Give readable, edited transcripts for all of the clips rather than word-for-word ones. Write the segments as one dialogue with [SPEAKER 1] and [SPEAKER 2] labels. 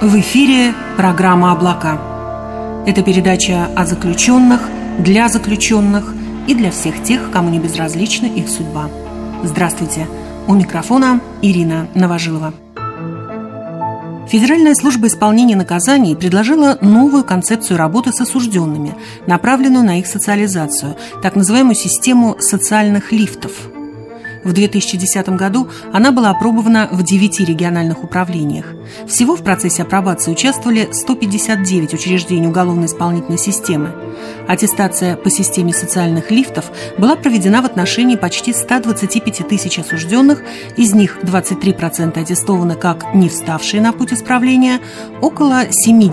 [SPEAKER 1] В эфире программа «Облака». Это передача о заключенных, для заключенных и для всех тех, кому не безразлична их судьба. Здравствуйте! У микрофона Ирина Новожилова. Федеральная служба исполнения наказаний предложила новую концепцию работы с осужденными, направленную на их социализацию, так называемую систему социальных лифтов. В 2010 году она была опробована в 9 региональных управлениях. Всего в процессе апробации участвовали 159 учреждений уголовно-исполнительной системы. Аттестация по системе социальных лифтов была проведена в отношении почти 125 тысяч осужденных, из них 23% аттестованы как не вставшие на путь исправления, около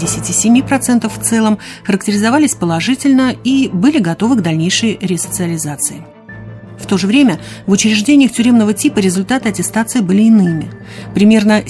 [SPEAKER 1] 77% в целом характеризовались положительно и были готовы к дальнейшей ресоциализации. В то же время в учреждениях тюремного типа результаты аттестации были иными. Примерно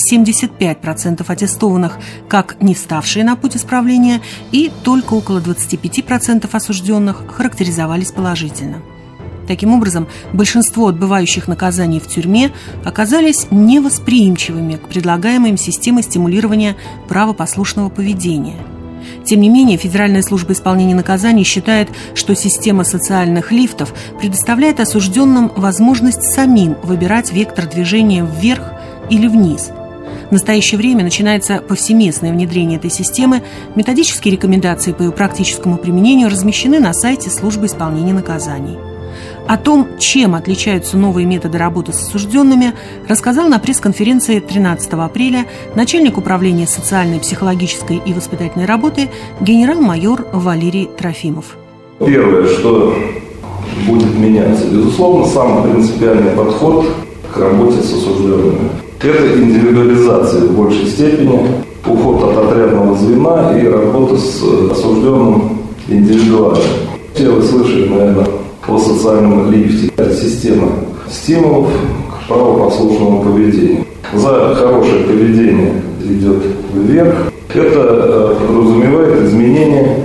[SPEAKER 1] 75% аттестованных как не вставшие на путь исправления и только около 25% осужденных характеризовались положительно. Таким образом, большинство отбывающих наказаний в тюрьме оказались невосприимчивыми к предлагаемой им системе стимулирования правопослушного поведения. Тем не менее, Федеральная служба исполнения наказаний считает, что система социальных лифтов предоставляет осужденным возможность самим выбирать вектор движения вверх или вниз. В настоящее время начинается повсеместное внедрение этой системы. Методические рекомендации по ее практическому применению размещены на сайте службы исполнения наказаний. О том, чем отличаются новые методы работы с осужденными, рассказал на пресс-конференции 13 апреля начальник управления социальной, психологической и воспитательной работы генерал-майор Валерий Трофимов.
[SPEAKER 2] Первое, что будет меняться, безусловно, самый принципиальный подход к работе с осужденными. Это индивидуализация в большей степени, уход от отрядного звена и работа с осужденным индивидуально. Все вы слышали, наверное, о социальном лифте. Это система стимулов к правопослушному поведению. За хорошее поведение идет вверх. Это подразумевает изменение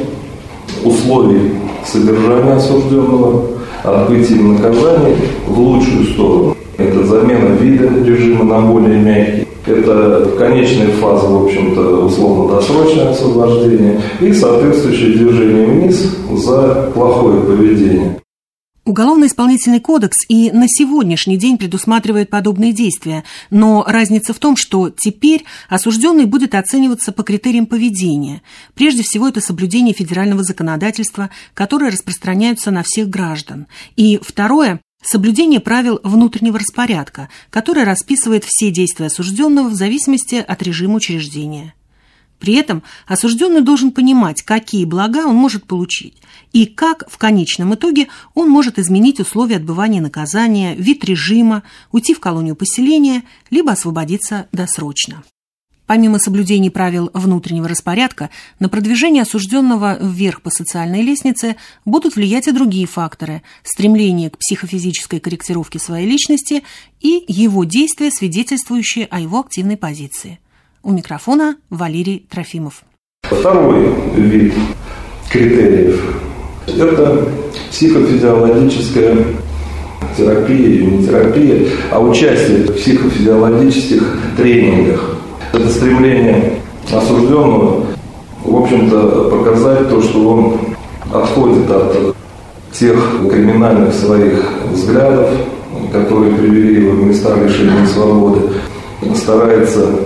[SPEAKER 2] условий содержания осужденного, отбытия наказания в лучшую сторону. Это замена вида режима на более мягкий. Это конечная фаза, в общем-то, условно-досрочное освобождение и соответствующее движение вниз за плохое поведение.
[SPEAKER 1] Уголовно-исполнительный кодекс и на сегодняшний день предусматривает подобные действия, но разница в том, что теперь осужденный будет оцениваться по критериям поведения. Прежде всего, это соблюдение федерального законодательства, которое распространяется на всех граждан. И второе – соблюдение правил внутреннего распорядка, которое расписывает все действия осужденного в зависимости от режима учреждения. При этом осужденный должен понимать, какие блага он может получить и как в конечном итоге он может изменить условия отбывания наказания, вид режима, уйти в колонию поселения, либо освободиться досрочно. Помимо соблюдения правил внутреннего распорядка, на продвижение осужденного вверх по социальной лестнице будут влиять и другие факторы – стремление к психофизической корректировке своей личности и его действия, свидетельствующие о его активной позиции. У микрофона Валерий Трофимов.
[SPEAKER 2] Второй вид критериев – это психофизиологическая терапия или не терапия, а участие в психофизиологических тренингах. Это стремление осужденного, в общем-то, показать то, что он отходит от тех криминальных своих взглядов, которые привели его в места лишения свободы, старается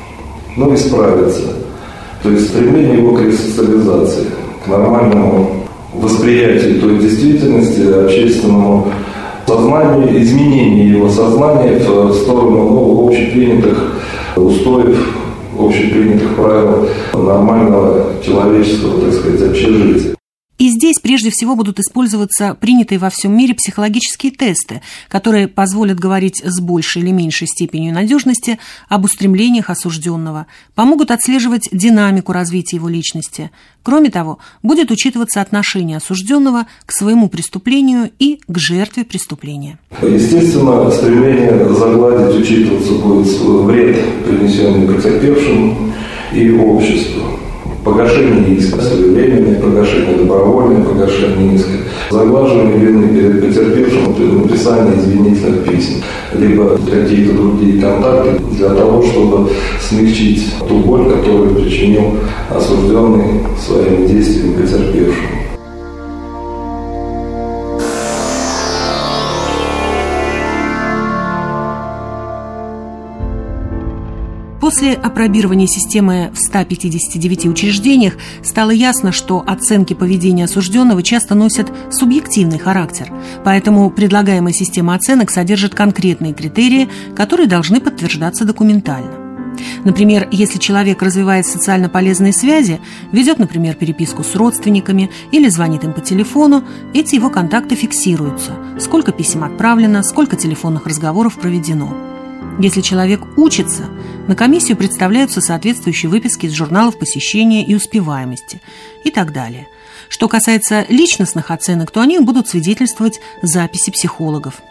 [SPEAKER 2] исправиться. То есть стремление его к ресоциализации, к нормальному восприятию той действительности, общественному сознанию, изменению его сознания в сторону общепринятых устоев, общепринятых правил нормального человеческого, так сказать, общежития.
[SPEAKER 1] И здесь прежде всего будут использоваться принятые во всем мире психологические тесты, которые позволят говорить с большей или меньшей степенью надежности об устремлениях осужденного, помогут отслеживать динамику развития его личности. Кроме того, будет учитываться отношение осужденного к своему преступлению и к жертве преступления.
[SPEAKER 2] Естественно, стремление загладить, учитываться будет вред, принесенный потерпевшему и обществу. погашение иска, своевременное погашение, добровольное погашение иска, заглаживание вины перед потерпевшим, написание извинительных писем, либо какие-то другие контакты для того, чтобы смягчить ту боль, которую причинил осужденный своими действиями потерпевшему.
[SPEAKER 1] После апробирования системы в 159 учреждениях стало ясно, что оценки поведения осужденного часто носят субъективный характер, поэтому предлагаемая система оценок содержит конкретные критерии, которые должны подтверждаться документально. Например, если человек развивает социально полезные связи, ведет, например, переписку с родственниками или звонит им по телефону, эти его контакты фиксируются, сколько писем отправлено, сколько телефонных разговоров проведено. Если человек учится, на комиссию представляются соответствующие выписки из журналов посещения и успеваемости и так далее. Что касается личностных оценок, то они будут свидетельствовать записи психологов.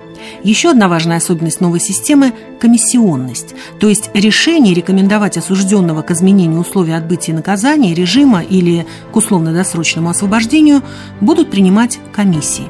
[SPEAKER 1] Еще одна важная особенность новой системы – комиссионность, то есть решение рекомендовать осужденного к изменению условий отбытия наказания, режима или к условно-досрочному освобождению будут принимать комиссии.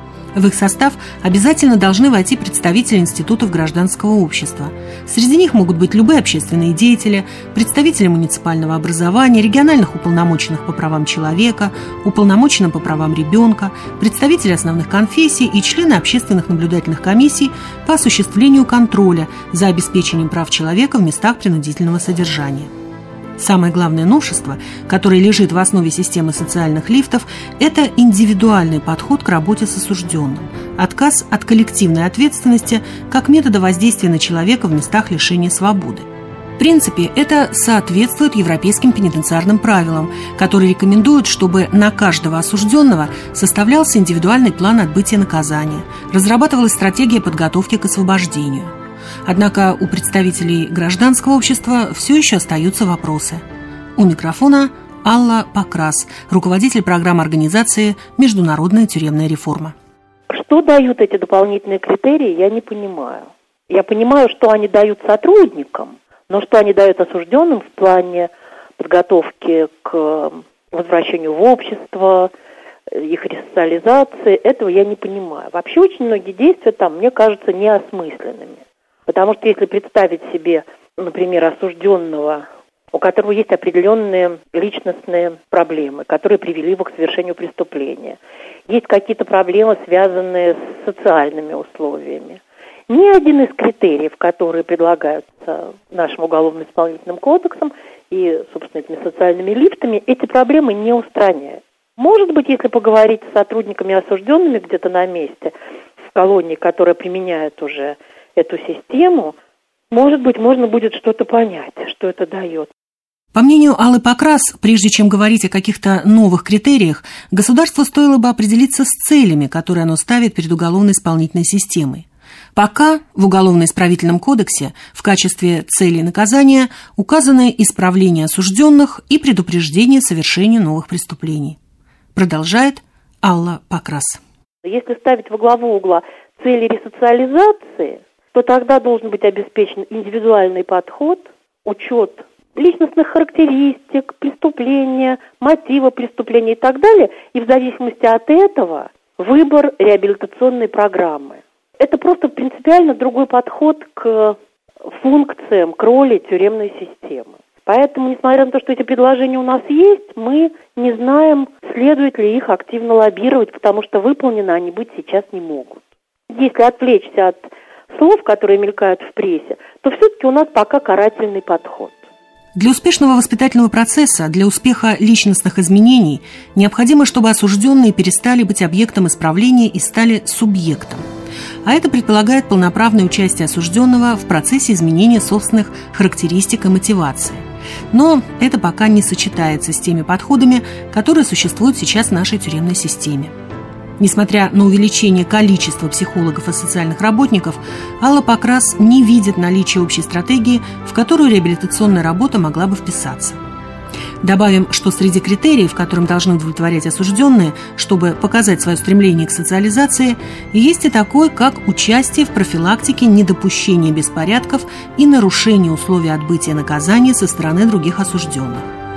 [SPEAKER 1] В их состав обязательно должны войти представители институтов гражданского общества. Среди них могут быть любые общественные деятели, представители муниципального образования, региональных уполномоченных по правам человека, уполномоченных по правам ребенка, представители основных конфессий и члены общественных наблюдательных комиссий по осуществлению контроля за обеспечением прав человека в местах принудительного содержания. Самое главное новшество, которое лежит в основе системы социальных лифтов, это индивидуальный подход к работе с осужденным, отказ от коллективной ответственности как метода воздействия на человека в местах лишения свободы. В принципе, это соответствует европейским пенитенциарным правилам, которые рекомендуют, чтобы на каждого осужденного составлялся индивидуальный план отбытия наказания, разрабатывалась стратегия подготовки к освобождению. Однако у представителей гражданского общества все еще остаются вопросы. У микрофона Алла Покрас, руководитель программы организации «Международная тюремная реформа».
[SPEAKER 3] Что дают эти дополнительные критерии, я не понимаю. Я понимаю, что они дают сотрудникам, но что они дают осужденным в плане подготовки к возвращению в общество, их ресоциализации, этого я не понимаю. Вообще очень многие действия там, мне кажутся, неосмысленными. Потому что если представить себе, например, осужденного, у которого есть определенные личностные проблемы, которые привели его к совершению преступления, есть какие-то проблемы, связанные с социальными условиями, ни один из критериев, которые предлагаются нашим уголовно-исполнительным кодексом и, собственно, этими социальными лифтами, эти проблемы не устраняет. Может быть, если поговорить с сотрудниками осужденными где-то на месте, в колонии, которая применяет уже эту систему, может быть, можно будет что-то понять, что это дает.
[SPEAKER 1] По мнению Аллы Покрас, прежде чем говорить о каких-то новых критериях, государству стоило бы определиться с целями, которые оно ставит перед уголовно-исполнительной системой. Пока в Уголовно-исправительном кодексе в качестве целей наказания указаны исправление осужденных и предупреждение совершения новых преступлений. Продолжает Алла Покрас.
[SPEAKER 3] Если ставить во главу угла цели ресоциализации, то тогда должен быть обеспечен индивидуальный подход, учет личностных характеристик, преступления, мотива преступления и так далее, и в зависимости от этого выбор реабилитационной программы. Это просто принципиально другой подход к функциям, к роли тюремной системы. Поэтому, несмотря на то, что эти предложения у нас есть, мы не знаем, следует ли их активно лоббировать, потому что выполнены они быть сейчас не могут. Если отвлечься от слов, которые мелькают в прессе, то все-таки у нас пока карательный подход.
[SPEAKER 1] Для успешного воспитательного процесса, для успеха личностных изменений необходимо, чтобы осужденные перестали быть объектом исправления и стали субъектом. А это предполагает полноправное участие осужденного в процессе изменения собственных характеристик и мотивации. Но это пока не сочетается с теми подходами, которые существуют сейчас в нашей тюремной системе. Несмотря на увеличение количества психологов и социальных работников, Алла Покрас не видит наличия общей стратегии, в которую реабилитационная работа могла бы вписаться. Добавим, что среди критериев, которым должны удовлетворять осужденные, чтобы показать свое стремление к социализации, есть и такой, как участие в профилактике недопущения беспорядков и нарушения условий отбытия наказания со стороны других осужденных.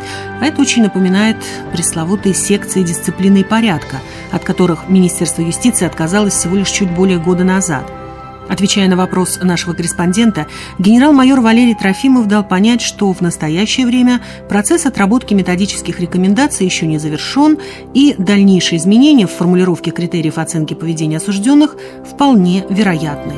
[SPEAKER 1] А это очень напоминает пресловутые секции дисциплины и порядка, от которых Министерство юстиции отказалось всего лишь чуть более года назад. Отвечая на вопрос нашего корреспондента, генерал-майор Валерий Трофимов дал понять, что в настоящее время процесс отработки методических рекомендаций еще не завершен, и дальнейшие изменения в формулировке критериев оценки поведения осужденных вполне вероятны.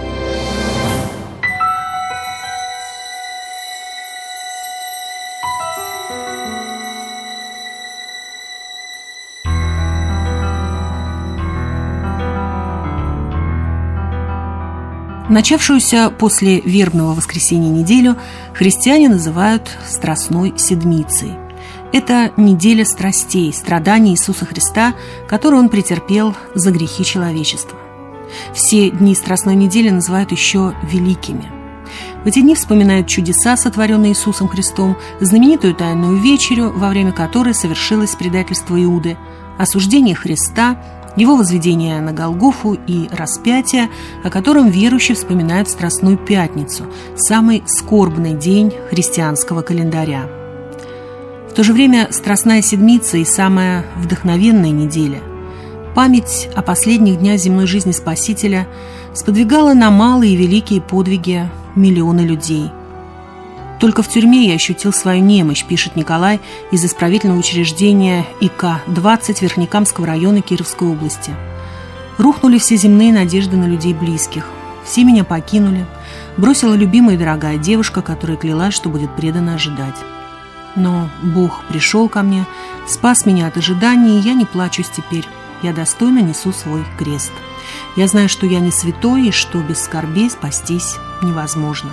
[SPEAKER 1] Начавшуюся после вербного воскресенья неделю христиане называют Страстной Седмицей. Это неделя страстей, страданий Иисуса Христа, которую Он претерпел за грехи человечества. Все дни Страстной недели называют еще великими. В эти дни вспоминают чудеса, сотворенные Иисусом Христом, знаменитую Тайную вечерю, во время которой совершилось предательство Иуды, осуждение Христа, Его возведение на Голгофу и распятие, о котором верующие вспоминают Страстную Пятницу, самый скорбный день христианского календаря. В то же время Страстная Седмица и самая вдохновенная неделя. Память о последних днях земной жизни Спасителя сподвигала на малые и великие подвиги миллионы людей. «Только в тюрьме я ощутил свою немощь», пишет Николай из исправительного учреждения ИК-20 Верхнекамского района Кировской области. «Рухнули все земные надежды на людей близких. Все меня покинули. Бросила любимая и дорогая девушка, которая клялась, что будет предана ожидать. Но Бог пришел ко мне, спас меня от ожиданий, и я не плачусь теперь. Я достойно несу свой крест. Я знаю, что я не святой, и что без скорбей спастись невозможно».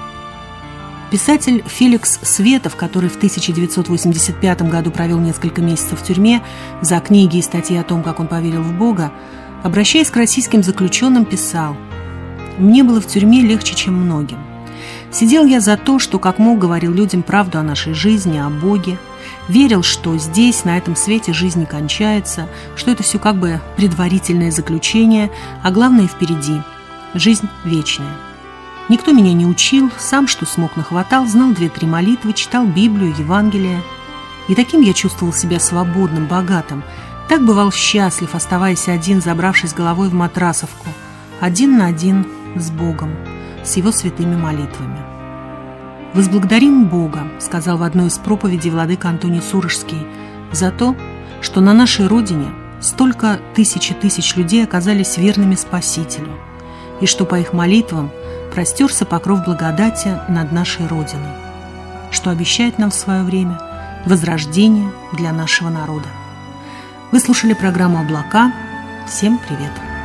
[SPEAKER 1] Писатель Феликс Светов, который в 1985 году провел несколько месяцев в тюрьме за книги и статьи о том, как он поверил в Бога, обращаясь к российским заключенным, писал: «Мне было в тюрьме легче, чем многим. Сидел я за то, что как мог говорил людям правду о нашей жизни, о Боге, верил, что здесь, на этом свете, жизнь не кончается, что это все как бы предварительное заключение, а главное впереди – жизнь вечная. Никто меня не учил, сам что смог нахватал, знал 2-3 молитвы, читал Библию, Евангелие. И таким я чувствовал себя свободным, богатым. Так бывал счастлив, оставаясь один, забравшись головой в матрасовку, один на один с Богом, с Его святыми молитвами. «Возблагодарим Бога», — сказал в одной из проповедей владыка Антоний Сурожский, «за то, что на нашей Родине столько тысяч и тысяч людей оказались верными Спасителю, и что по их молитвам простерся покров благодати над нашей Родиной, что обещает нам в свое время возрождение для нашего народа». Вы слушали программу «Облака». Всем привет!